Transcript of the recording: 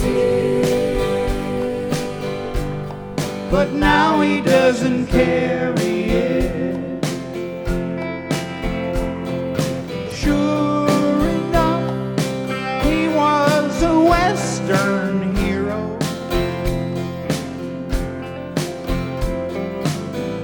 but now he doesn't carry it. Sure enough, he was a Western hero.